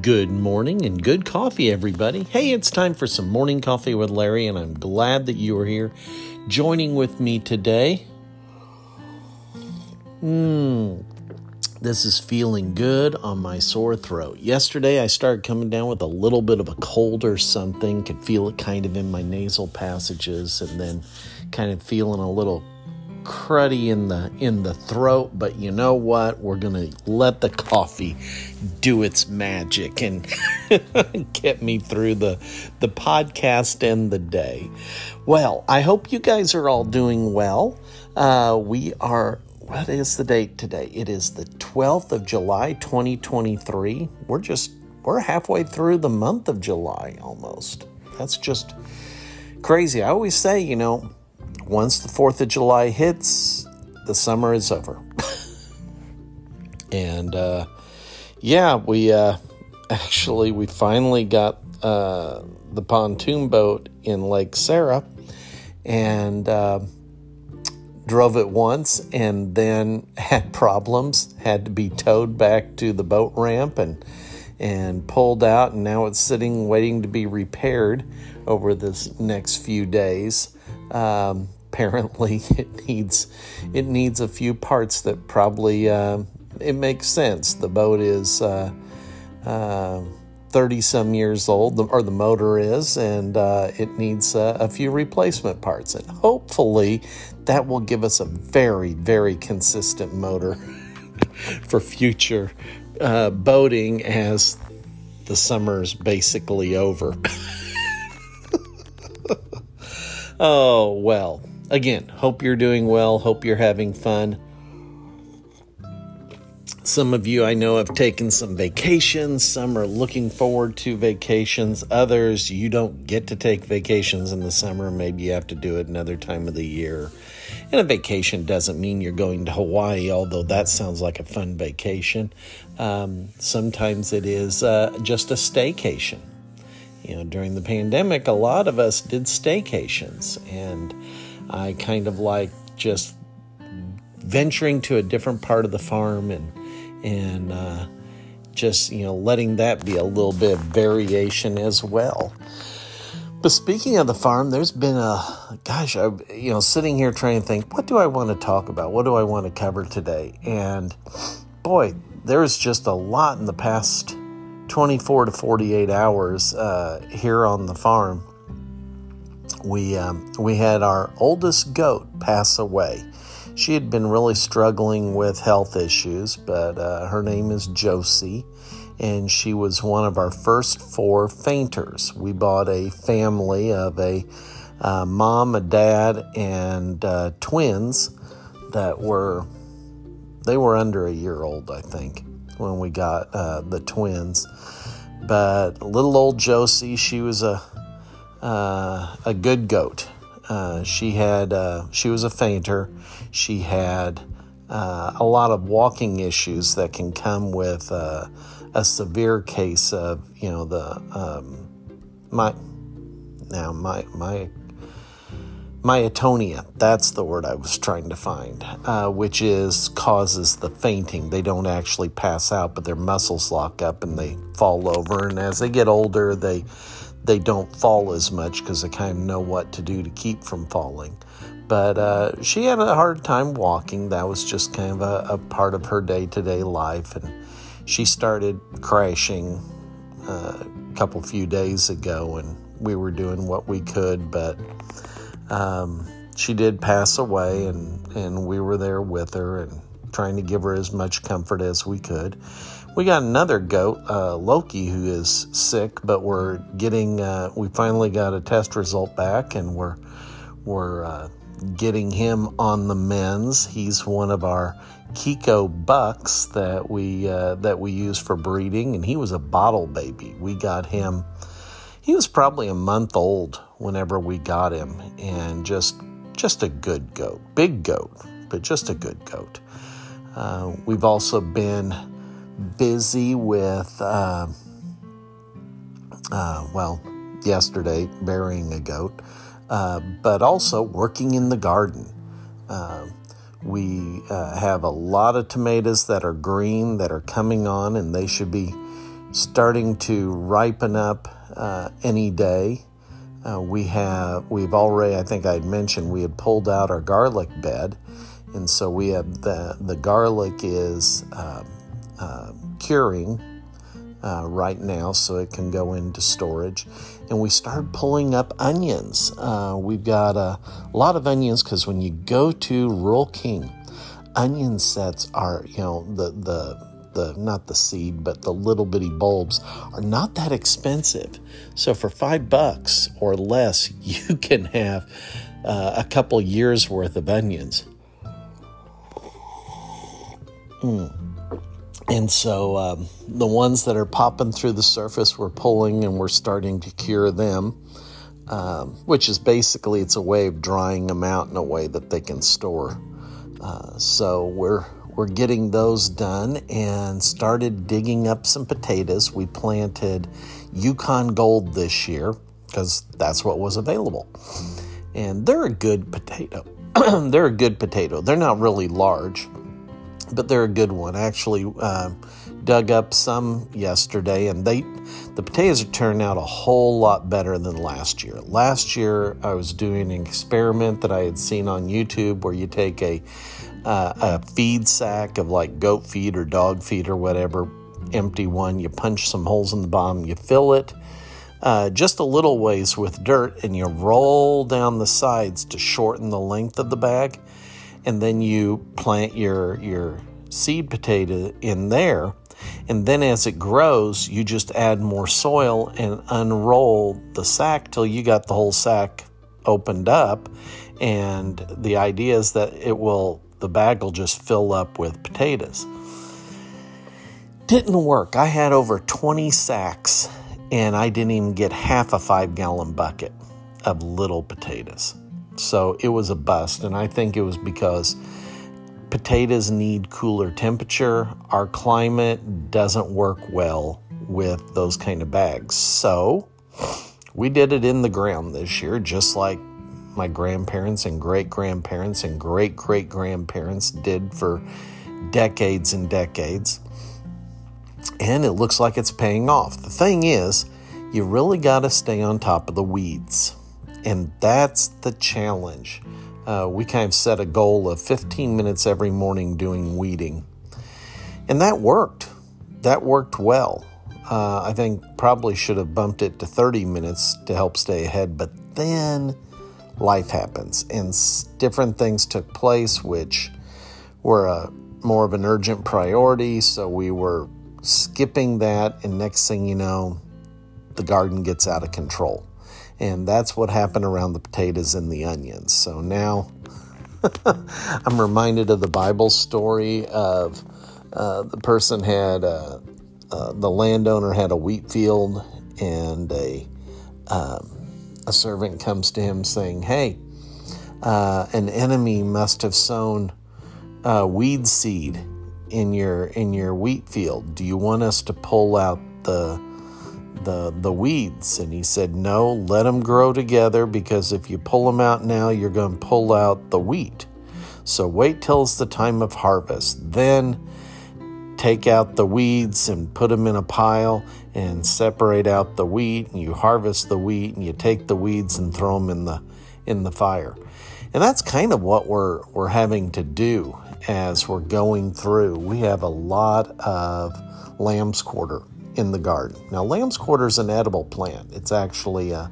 Good morning and good coffee, everybody. Hey, it's time for some morning coffee with Larry, and I'm glad that you are here joining with me today. This is feeling good on my sore throat. Yesterday, I started coming down with a little bit of a cold or something. Could feel it kind of in my nasal passages, and then kind of feeling a little cruddy in the throat. But you know what? We're gonna let the coffee do its magic and get me through the podcast and the day. Well, I hope you guys are all doing well. What is the date today? It is the 12th of July, 2023. We're halfway through the month of July almost. That's just crazy. I always say, once the 4th of July hits, the summer is over. And, we finally got the pontoon boat in Lake Sarah and drove it once and then had problems, had to be towed back to the boat ramp and pulled out, and now it's sitting waiting to be repaired over this next few days. Apparently it needs a few parts that probably it makes sense. The boat is 30 some years old, or the motor is, and it needs a few replacement parts, and hopefully that will give us a very, very consistent motor for future boating as the summer is basically over. Oh, well, again, hope you're doing well. Hope you're having fun. Some of you I know have taken some vacations. Some are looking forward to vacations. Others, you don't get to take vacations in the summer. Maybe you have to do it another time of the year. And a vacation doesn't mean you're going to Hawaii, although that sounds like a fun vacation. Sometimes it is just a staycation. During the pandemic, a lot of us did staycations, and I kind of like just venturing to a different part of the farm and just, letting that be a little bit of variation as well. But speaking of the farm, there's been sitting here trying to think, what do I want to talk about? What do I want to cover today? And boy, there's just a lot in the past 24 to 48 hours here on the farm. We had our oldest goat pass away. She had been really struggling with health issues, but her name is Josie, and she was one of our first 4 fainters. We bought a family of a mom, a dad, and twins that were under a year old, I think, when we got the twins. But little old Josie, she was a good goat. She was a fainter. She had a lot of walking issues that can come with a severe case of myotonia. That's the word I was trying to find, which causes the fainting. They don't actually pass out, but their muscles lock up and they fall over. And as they get older, they don't fall as much because they kind of know what to do to keep from falling. But she had a hard time walking. That was just kind of a part of her day-to-day life. And she started crashing a few days ago, and we were doing what we could. But she did pass away, and we were there with her and trying to give her as much comfort as we could. We got another goat, Loki, who is sick, but we finally got a test result back, and we're getting him on the mends. He's one of our Kiko bucks that we use for breeding, and he was a bottle baby. We got him. He was probably a month old whenever we got him, and just a good goat, big goat, but just a good goat. We've also been busy with, yesterday burying a goat, but also working in the garden. We have a lot of tomatoes that are green that are coming on, and they should be starting to ripen up any day. We've already, I think I had mentioned, we had pulled out our garlic bed, and so we have the garlic is curing right now, so it can go into storage. And we started pulling up onions. We've got a lot of onions because when you go to Rural King, onion sets are, the not the seed, but the little bitty bulbs are not that expensive. So for $5 or less, you can have a couple years worth of onions. And so the ones that are popping through the surface, we're pulling and we're starting to cure them, which is basically, it's a way of drying them out in a way that they can store. So we're getting those done and started digging up some potatoes. We planted Yukon Gold this year because that's what was available. And they're a good potato. They're a good potato. They're not really large, but they're a good one. I actually dug up some yesterday, and the potatoes are turning out a whole lot better than last year. Last year, I was doing an experiment that I had seen on YouTube where you take a feed sack of like goat feed or dog feed or whatever, empty one, you punch some holes in the bottom, you fill it just a little ways with dirt, and you roll down the sides to shorten the length of the bag, and then you plant your seed potato in there, and then as it grows, you just add more soil and unroll the sack till you got the whole sack opened up, and the idea is that the bag will just fill up with potatoes. Didn't work. I had over 20 sacks, and I didn't even get half a 5-gallon bucket of little potatoes. So it was a bust, and I think it was because potatoes need cooler temperature. Our climate doesn't work well with those kind of bags. So we did it in the ground this year, just like my grandparents and great-grandparents and great-great-grandparents did for decades and decades. And it looks like it's paying off. The thing is, you really got to stay on top of the weeds. And that's the challenge. We kind of set a goal of 15 minutes every morning doing weeding. And that worked. That worked well. I think probably should have bumped it to 30 minutes to help stay ahead. But then life happens, and different things took place, which were more of an urgent priority. So we were skipping that, and next thing you know, the garden gets out of control. And that's what happened around the potatoes and the onions. So now I'm reminded of the Bible story of the person had, the landowner had a wheat field, and a servant comes to him saying, "Hey, an enemy must have sown weed seed in your wheat field. Do you want us to pull out the weeds?" And he said, "No, let them grow together, because if you pull them out now, you're going to pull out the wheat. So wait till it's the time of harvest. Then take out the weeds and put them in a pile and separate out the wheat, and you harvest the wheat, and you take the weeds and throw them in the fire." And that's kind of what we're having to do as we're going through. We have a lot of lamb's quarter in the garden. Now, lamb's quarter is an edible plant. It's actually a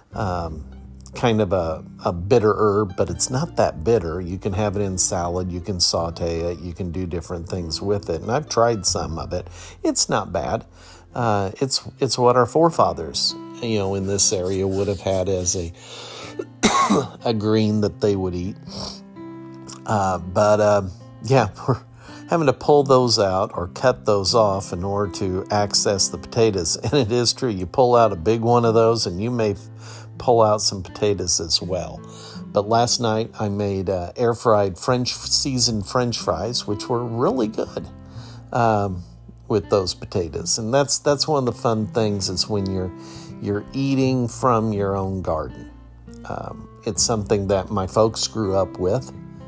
kind of a bitter herb, but it's not that bitter. You can have it in salad, you can saute it, you can do different things with it. And I've tried some of it. It's not bad. It's what our forefathers, in this area would have had as a green that they would eat. We're having to pull those out or cut those off in order to access the potatoes. And it is true, you pull out a big one of those and you may pull out some potatoes as well. But last night I made air-fried seasoned French fries, which were really good with those potatoes. And that's one of the fun things, is when you're eating from your own garden. It's something that my folks grew up with.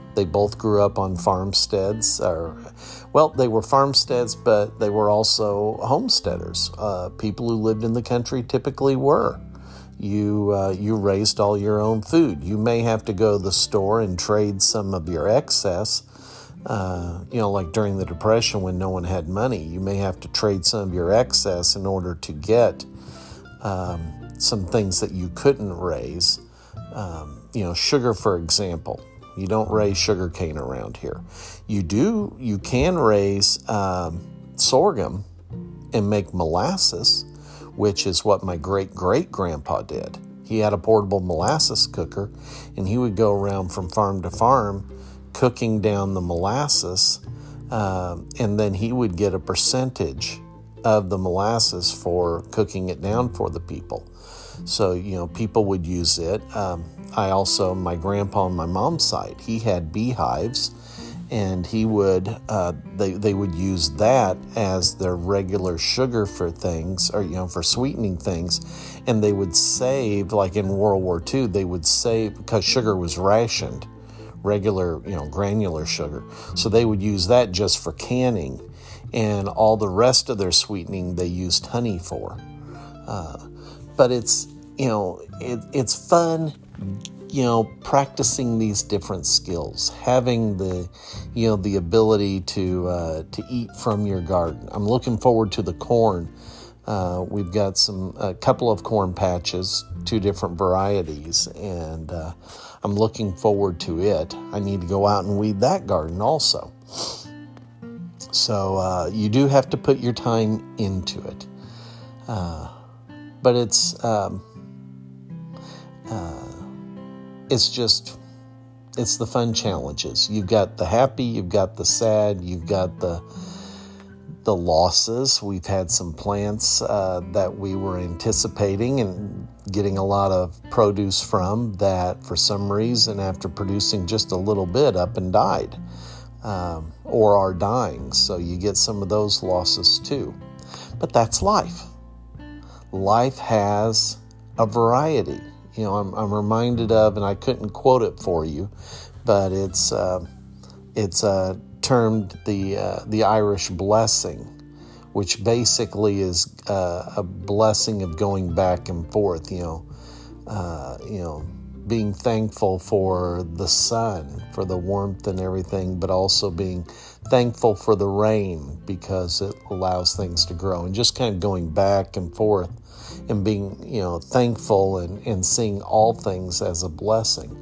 They both grew up on farmsteads. They were farmsteads, but they were also homesteaders. People who lived in the country typically were. You raised all your own food. You may have to go to the store and trade some of your excess. Like during the Depression when no one had money, you may have to trade some of your excess in order to get some things that you couldn't raise. Sugar, for example. You don't raise sugar cane around here. You can raise sorghum and make molasses, which is what my great-great-grandpa did. He had a portable molasses cooker, and he would go around from farm to farm cooking down the molasses, and then he would get a percentage of the molasses for cooking it down for the people. So, people would use it. My grandpa on my mom's side, he had beehives, and he would, they would use that as their regular sugar for things, or, for sweetening things. And they would save, like in World War II, they would save, because sugar was rationed, regular, granular sugar. So they would use that just for canning, and all the rest of their sweetening they used honey for. But it's, it's fun, practicing these different skills, having the ability to eat from your garden. I'm looking forward to the corn. We've got a couple of corn patches, 2 different varieties, and I'm looking forward to it. I need to go out and weed that garden also. So you do have to put your time into it. But it's the fun challenges. You've got the happy, you've got the sad, you've got the losses. We've had some plants that we were anticipating and getting a lot of produce from that for some reason, after producing just a little bit, up and died, or are dying. So you get some of those losses too. But that's life. Life has a variety. I'm reminded of, and I couldn't quote it for you, but it's termed the Irish blessing, which basically is a blessing of going back and forth. Being thankful for the sun, for the warmth and everything, but also being thankful for the rain because it allows things to grow, and just kind of going back and forth and being, thankful and seeing all things as a blessing.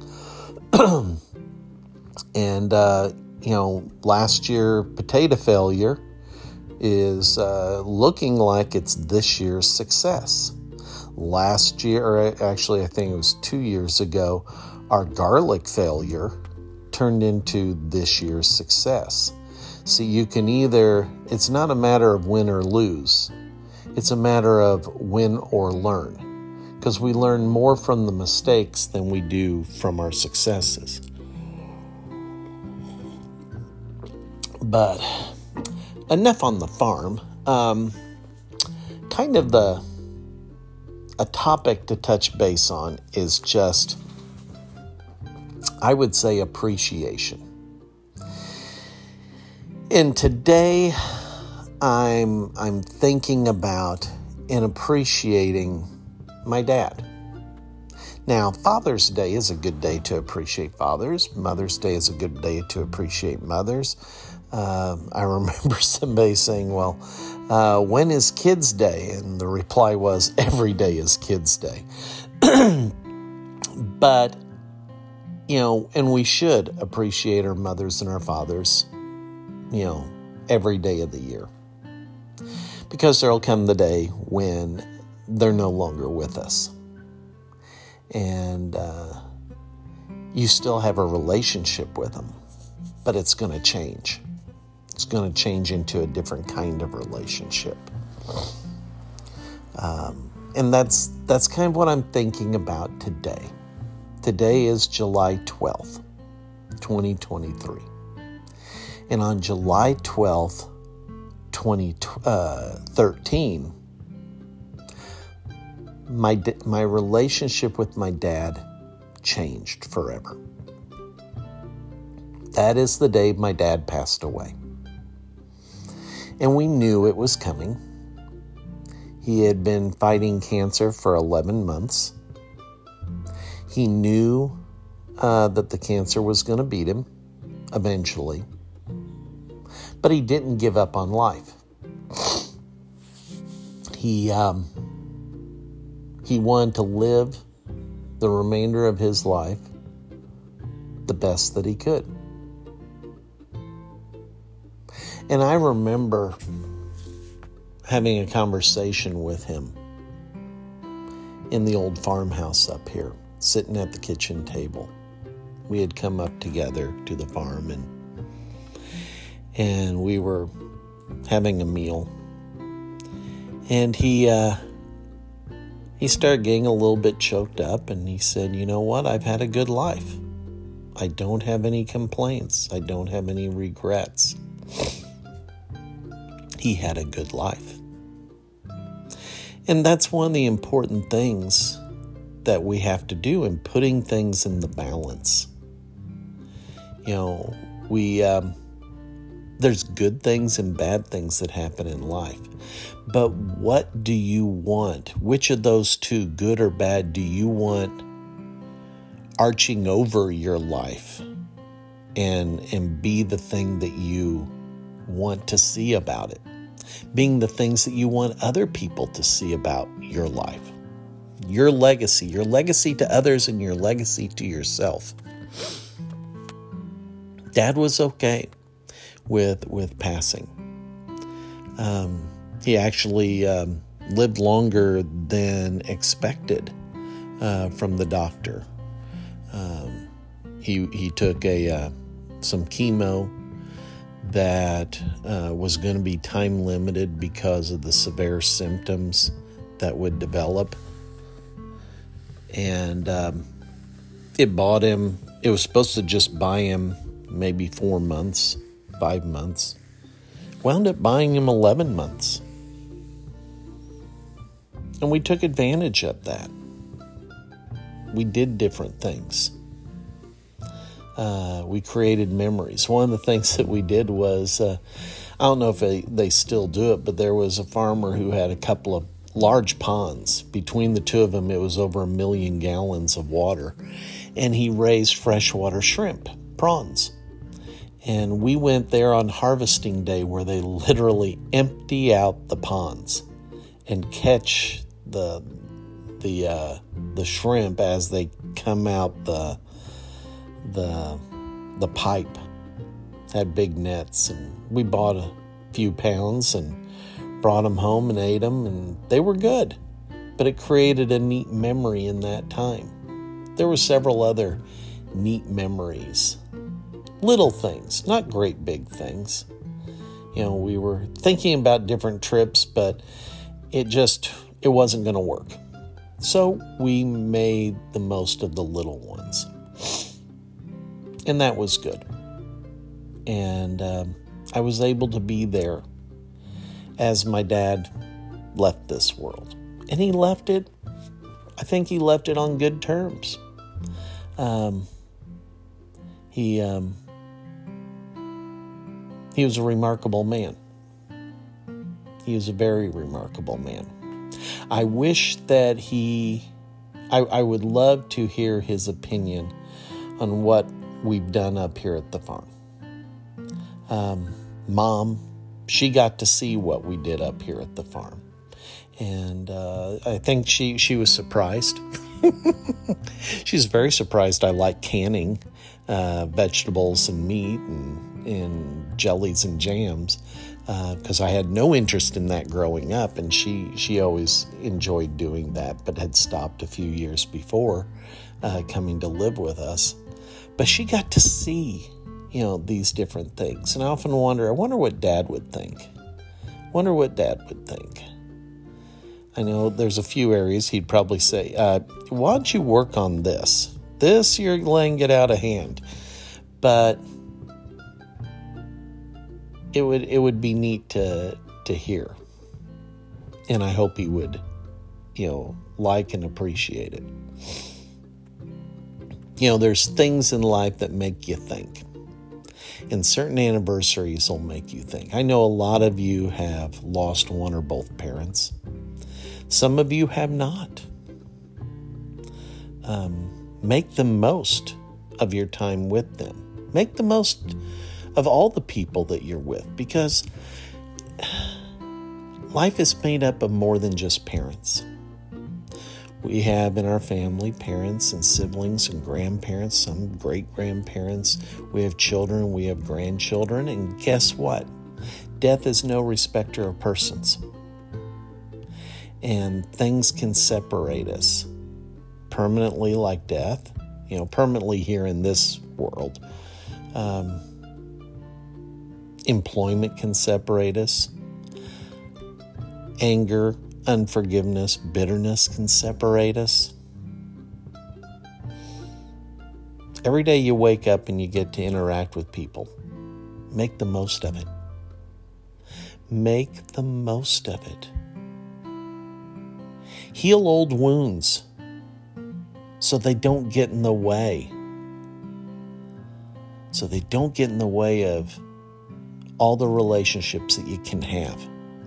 And, last year potato failure is looking like it's this year's success. Last year, or actually I think it was 2 years ago, our garlic failure turned into this year's success. See, you can it's not a matter of win or lose. It's a matter of win or learn, because we learn more from the mistakes than we do from our successes. But enough on the farm. A topic to touch base on is just, I would say, appreciation. And today, I'm thinking about and appreciating my dad. Now, Father's Day is a good day to appreciate fathers. Mother's Day is a good day to appreciate mothers. I remember somebody saying, when is Kids Day? And the reply was, every day is Kids Day. But, and we should appreciate our mothers and our fathers, every day of the year. Because there'll come the day when they're no longer with us. And you still have a relationship with them, but it's going to change. It's going to change into a different kind of relationship. And that's kind of what I'm thinking about today. Today is July 12th, 2023. And on July 12th, 2013, my relationship with my dad changed forever. That is the day my dad passed away. And we knew it was coming. He had been fighting cancer for 11 months. He knew that the cancer was going to beat him eventually. But he didn't give up on life. He wanted to live the remainder of his life the best that he could. And I remember having a conversation with him in the old farmhouse up here, sitting at the kitchen table. We had come up together to the farm and we were having a meal. And he started getting a little bit choked up, and he said, "You know what? I've had a good life. I don't have any complaints. I don't have any regrets." He had a good life. And that's one of the important things that we have to do in putting things in the balance. You know, there's good things and bad things that happen in life. But what do you want? Which of those two, good or bad, do you want arching over your life and be the thing that you want to see about it? Being the things that you want other people to see about your life. Your legacy to others and your legacy to yourself. Dad was okay with passing. He actually lived longer than expected from the doctor. He took some chemo that was going to be time limited because of the severe symptoms that would develop. And it was supposed to just buy him maybe 4 months, 5 months. Wound up buying him 11 months. And we took advantage of that. We did different things. We created memories. One of the things that we did was, I don't know if they still do it, but there was a farmer who had a couple of large ponds. Between the two of them, it was over 1 million gallons of water. And he raised freshwater shrimp, prawns. And we went there on harvesting day where they literally empty out the ponds and catch the shrimp as they come out the pipe. Had big nets, and we bought a few pounds and brought them home and ate them, and they were good. But it created a neat memory in that time. There were several other neat memories. Little things, not great big things. You know, we were thinking about different trips, but it wasn't going to work. So we made the most of the little ones. And that was good. And I was able to be there as my dad left this world. And he left it, I think he left it on good terms. He was a remarkable man. He was a very remarkable man. I wish that I would love to hear his opinion on what we've done up here at the farm. Mom, she got to see what we did up here at the farm. And I think she was surprised. She's very surprised I like canning vegetables and meat and jellies and jams, because I had no interest in that growing up, and she always enjoyed doing that, but had stopped a few years before coming to live with us. But she got to see, these different things, and I often wonder what Dad would think. I know there's a few areas he'd probably say, why don't you work on this? This, you're letting it out of hand. But it would be neat to hear. And I hope he would, like and appreciate it. There's things in life that make you think. And certain anniversaries will make you think. I know a lot of you have lost one or both parents. Some of you have not. Make the most of your time with them. Make the most of all the people that you're with, because life is made up of more than just parents. We have in our family parents and siblings and grandparents, some great-grandparents. We have children, we have grandchildren, and guess what? Death is no respecter of persons. And things can separate us permanently, like death, permanently here in this world. Employment can separate us. Anger, unforgiveness, bitterness can separate us. Every day you wake up and you get to interact with people. Make the most of it. Make the most of it. Heal old wounds so they don't get in the way. So they don't get in the way of all the relationships that you can have.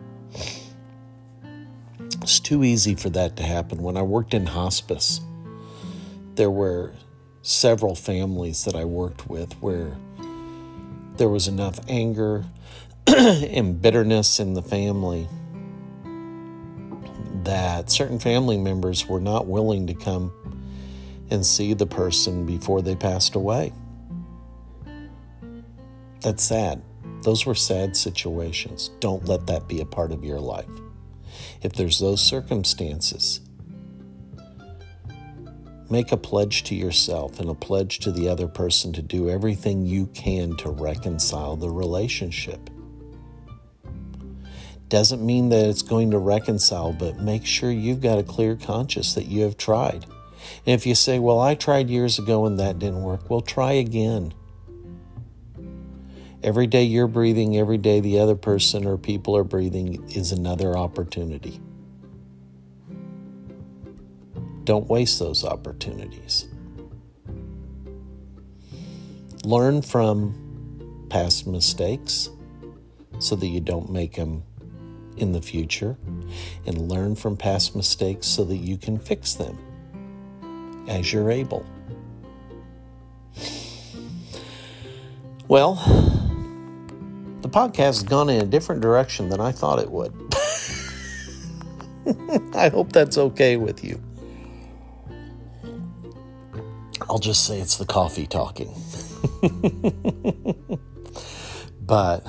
It's too easy for that to happen. When I worked in hospice, there were several families that I worked with where there was enough anger and bitterness in the family that certain family members were not willing to come and see the person before they passed away. That's sad. Those were sad situations. Don't let that be a part of your life. If there's those circumstances, make a pledge to yourself and a pledge to the other person to do everything you can to reconcile the relationship. Doesn't mean that it's going to reconcile, but make sure you've got a clear conscience that you have tried. And if you say, well, I tried years ago and that didn't work, well, try again. Every day you're breathing, every day the other person or people are breathing is another opportunity. Don't waste those opportunities. Learn from past mistakes so that you don't make them in the future, and learn from past mistakes so that you can fix them as you're able. Well, the podcast has gone in a different direction than I thought it would. I hope that's okay with you. I'll just say it's the coffee talking. But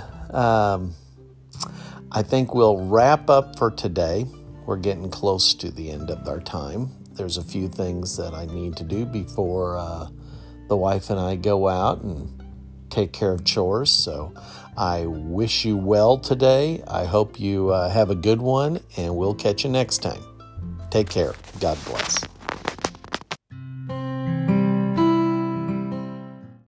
I think we'll wrap up for today. We're getting close to the end of our time. There's a few things that I need to do before the wife and I go out and take care of chores. So I wish you well today. I hope you have a good one, and we'll catch you next time. Take care. God bless.